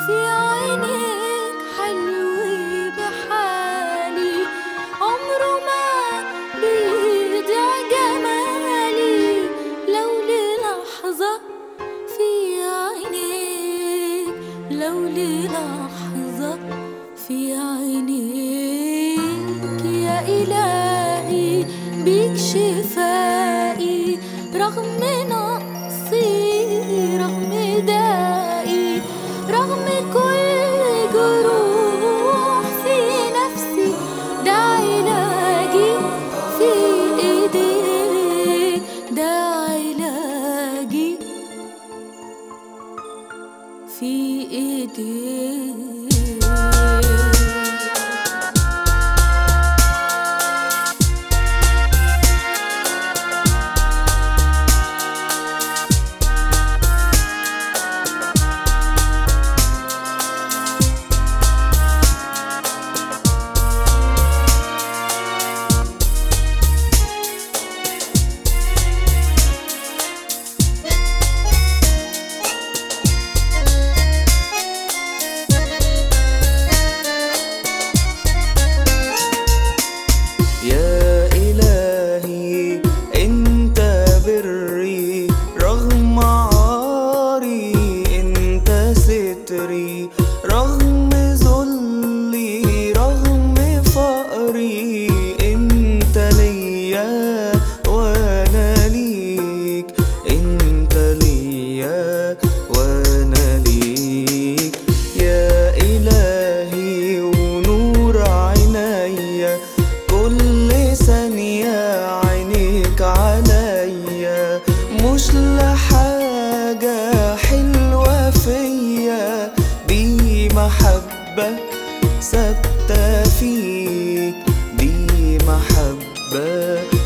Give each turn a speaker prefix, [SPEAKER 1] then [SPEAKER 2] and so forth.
[SPEAKER 1] في عينيك حلو بحالي، عمره ما بيضيع جمالي لو للحظة في عينيك، لو للحظة في عينيك. يا إلهي بيك شفائي رغم نقصي، رغم دائي، رغم كل جروح في نفسي. ده علاجي في ايديك، ده علاجي في ايديك.
[SPEAKER 2] يا إلهي أنت بري رغم عاري، أنت ستري رغم ذلي، رغم فقري. أنت ليا وأنا ليك، أنت ليا وأنا ليك. يا إلهي ونور عينيا، كل ثانية عينيك عليا، مش لحاجة حلوة فيا، دي محبة ثابتة فيك، دي محبة